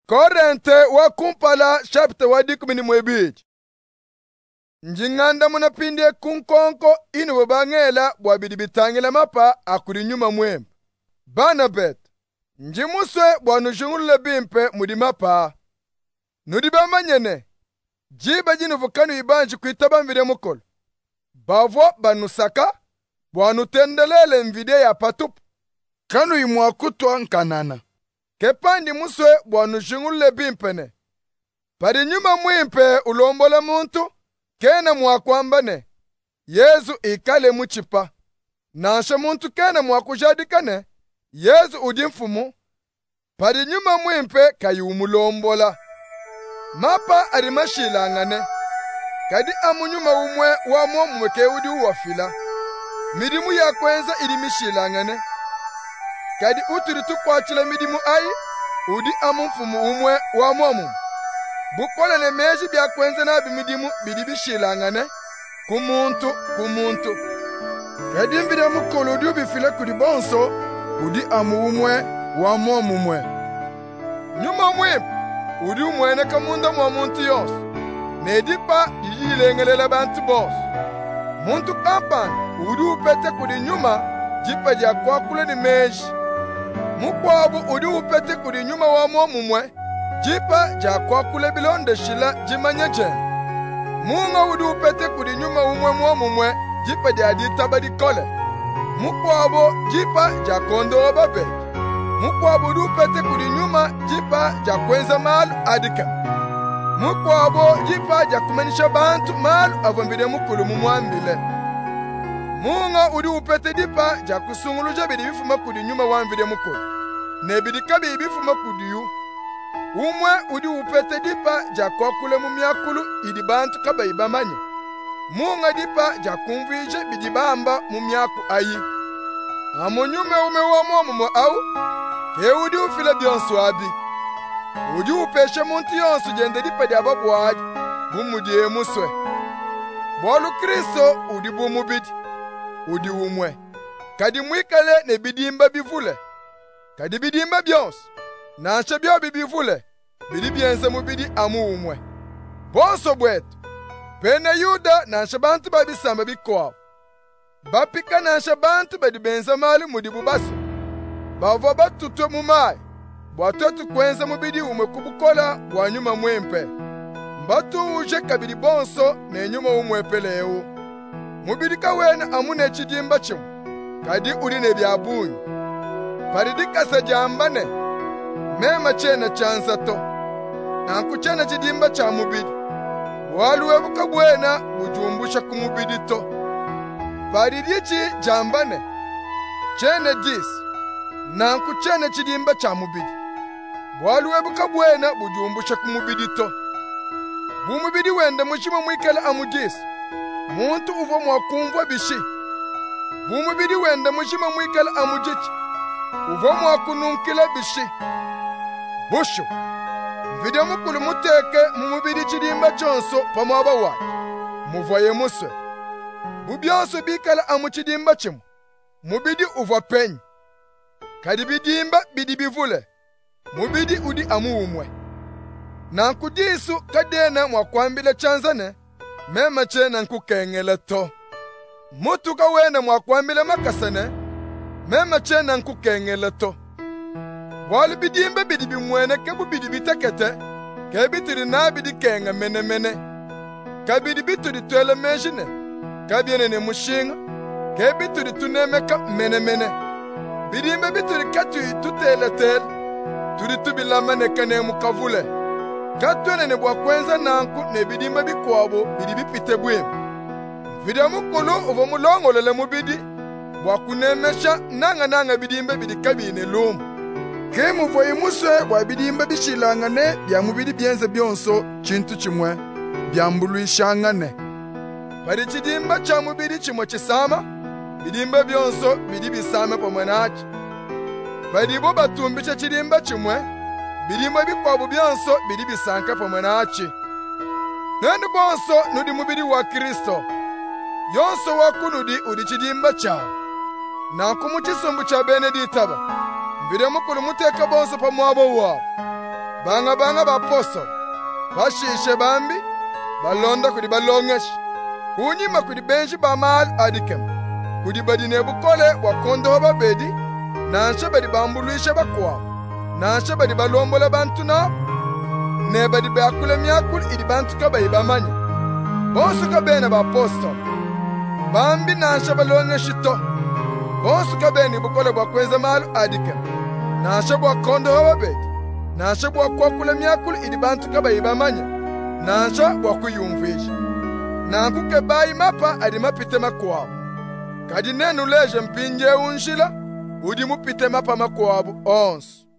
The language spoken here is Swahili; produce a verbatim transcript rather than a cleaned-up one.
Korente wa kumpala chapter wa dikumini mwebiji. Njinganda munapinde kunkonko inu wabangela bwabidi bitangela mapa akuri nyuma mwembe. Banabet. Njimuswe bwanushungulule bimpe mudi mapa. Nudibamba nyene. Jiba jinu vukanu ibanji kuitaba mvide mukolo. Bavo banusaka bwanutendelele mvide ya patupu. Kanu imwa kutwa nkanana. Kepandi muswe bwanushungulule bimpene. Pari nyuma mwimpe ulombola muntu. Kena mwakwambane. Yezu ikale muchipa. Nansha muntu kena mwakujadikane. Yezu udimfumu. Pari nyuma mwimpe kayumulombola. Mapa arimashilangane. Kadi amunyuma umwe wamo mweke udi uwafila. Midimu ya kwenza irimishilangane. Kadi uturitu kwachila midimu ai. Udi amumfumu umwe wamomu. Bukola ne meji bya kwenza na bimidimu bidibishilangane. Kumuntu kumuntu. Kadi mbide mukolo udi ubifile kudi bonso. Udi amu umwe wamomu umwe. Nyuma mwimpe. Udi umwene kamunda mwa muntu yos. Nedipa dijilengelela bantu bos. Muntu kampan. Udi upete kudi nyuma. Jipa dia kwa kule ni meji. Mukwabu udi upete kudi nyuma wamomu umwe. Jipa ja kwa kule bilonde shila jimanye jen. Munga udi upete kudi nyuma umwe mwa mumwe. Jipa dia di tabadi kole. Mukwabu jipa ja kondo obabe. Mukwabu udi upete kudi nyuma. Jipa ja kwenza malu adika. Mukwabu jipa ja kumanisha bantu malu avambide mukulu mumwambile. Munga udi upete dipa ja kusungulu jabidi bifuma kudi nyuma wambide mukulu. Nebidi kabi bifuma kudi yu. Umwe udi upete dipa ja kokule mumyakulu idi bantu kaba ibamanye. Munga dipa ja kumvije bidibamba mumyaku ayi. Amunyume ume wamo mumo au. Ke udi ufile byonsu abi. Udi upeshe muntu yonsu jende dipa di ababuadi. Bumudie muswe. Bolu Kristo udi bumubidi. Udi umwe. Kadi mwikale ne bidimba bivule. Kadi bidimba byonsu. Nanshe byo bibivule. Bidi bienze mubidi amu umwe. Bonso bwetu. Pene Yuda nanshe bantu babisamba bikwawo. Bapika nanshe bantu badibenza mali mudibu baso. Bavo batutwe mumayi. Bwatotu kwenza mubidi umwe kubukola wanyuma mwempe. Mbatu uje kabidi bonso ne nyuma umwe pelewu. Mubidi kawena amune chidimba chimu. Kadi uli ne byabunyi. Paridika sa jambane. Mema chena chanza to. Nanku chena chidimba cha mubidi. Waluwe buka bwena bujumbusha kumubidi to. Paririchi jambane. Chene dis. Nanku chena chidimba cha mubidi. Waluwe buka bwena bujumbusha kumubidi to. Bumubidi wende mushima mwikala amudis. Muntu uvo mwakumva bishi. Bumubidi wende mushima mwikala amujichi. Uvo mwakununkila bishi. Busho. Video mukulu muteke mumubidi chidimba chonso pamwaba waki. Muvoye muswe. Bubyonso bikala amu chidimba chimu. Mubidi uva penyi. Kadi bidimba bidi bivule. Mubidi udi amu umwe. Nankudisu kadena mwakwambile chanzane. Mema chena nkukengele to. Mutu kawena mwakwambile makasane. Mema chena nkukengele to. Wali bidimba bidi bimwene kebu bidi bitekete. Kebitiri na bidi kenga mene mene. Kabidi bituri tuele mejine. Kabiene ne mushinga. Kebituri tunemeka mene mene. Bidimba bituri katui tutele tele. Turi tubilama ne kane mukavule. Katwene ne bwakwenza nanku ne bidimba bikwabo bidi bipite bwem. Vida mukulu uvo mulongolele mubidi. Bwakunemesha nanga nanga bidimba bidi kabine lumu. Ke muvoye muswe bwa bidimba bishilangane bya mubidi byenze byonso chintu chimwe byambuluishangane. Pari chidimba cha mubidi chimwe chisama bidimba byonso bidi bisame pomwenachi. Pari bo batumbicha chidimba chimwe bidimba bikwabo byonso bidi bisanka pomwenachi. Nende bonso nudi mubidi wa Kristo. Yonso wakunudi udi chidimba cha. Na kumuchisumbu cha Beneditaba. Mbide mukulu muteka bonso pa mwabo wao. banga banga bapostoli bashishe bambi balonda kudi balongeshe kunyima kudi benshi bamali adikem kudi badine bukole wakondoho babedi nanshe badi bambuluishe bakwawo nanshe badi balombola bantu nabo ne badi bakule myakulu idi bantu kabayi bamanya bonsu kabene bapostoli bambi nanshe balongeshe to bonsu kabene bukole bwakweza malu adikem nanshe bwakondoho babedi nanshe bwakwakula myakulu idi bantu kabayi bamanya nanshe bwakuyumvisha nankuke bayi mapa adi mapite makwawo kadi nenu leje mpinje unshila udi mupite mapa makwabu onsu.